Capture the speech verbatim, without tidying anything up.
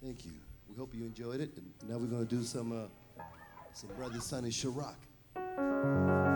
Thank you. We hope you enjoyed it. And now we're going to do some, uh, some Brother Sonny Sharrock.